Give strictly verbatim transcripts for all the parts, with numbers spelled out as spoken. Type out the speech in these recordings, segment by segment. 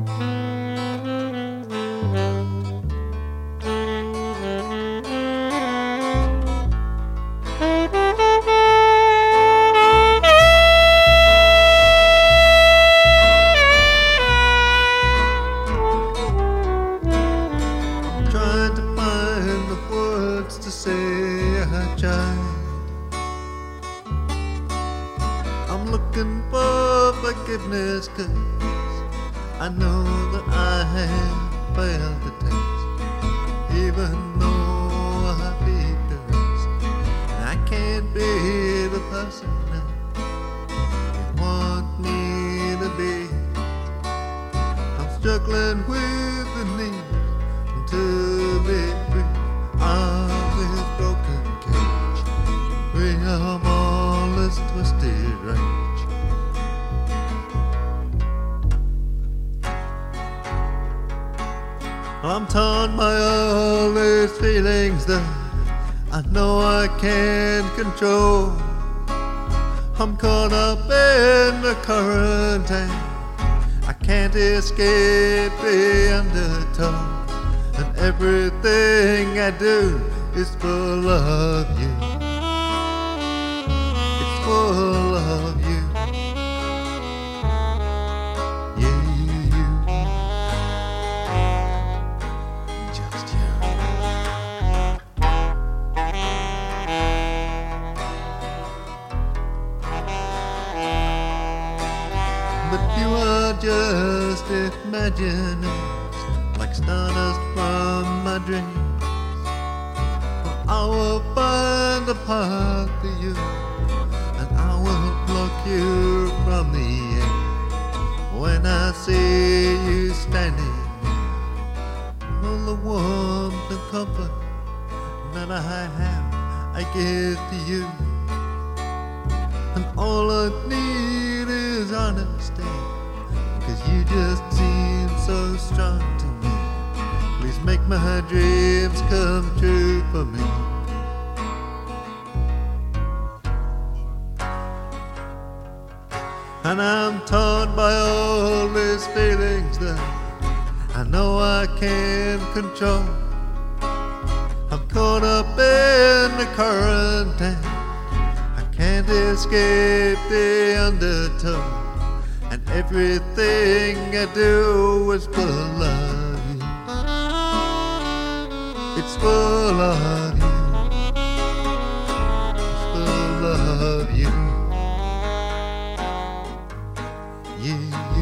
Trying to find the words to say I tried. I'm looking for forgiveness, 'cause I know that I have failed the test. Even though I beat the rest, I can't be the person that you want me to be. I'm struggling with the need to be free of this broken cage, free of all this twisted rage. I'm torn by all these feelings that I know I can't control. I'm caught up in the current and I can't escape the undertow. And everything I do is full of you. It's full of you. You, you, just you. But you are just imagining, like stardust from my dreams. I will find a path to you, and I will pluck you from the air. When I see you standing, all the warmth and comfort that I have, I give to you. And all I need is honesty, 'cause you just seem so strong to me. Please make my dreams come true for me. And I'm torn by all these feelings that I know I can't control. I'm caught up in the current and I can't escape the undertow. And everything I do is full of you. It's full of you. It's full of you. You, you.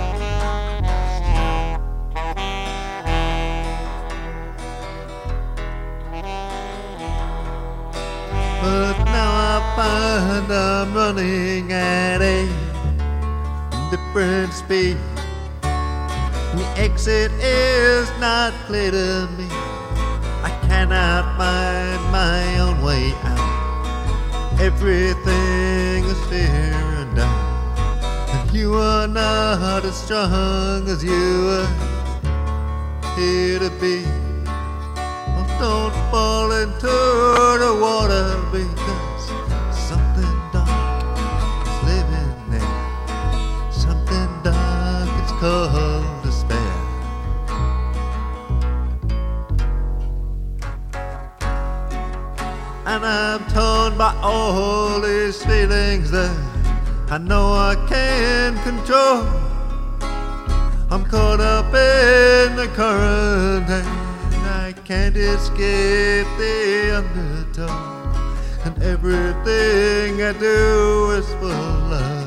But now I find I'm running at a different speed. The exit is not clear to me. I cannot find my own way out. Everything is fear and doubt. And you are not as strong as you were here to be. Oh, don't fall into the water, because something dark is living there. Something dark, it's called despair. And I'm torn by all these feelings that I know I can't control. I'm caught up in the current and I can't escape the undertow. And everything I do is full of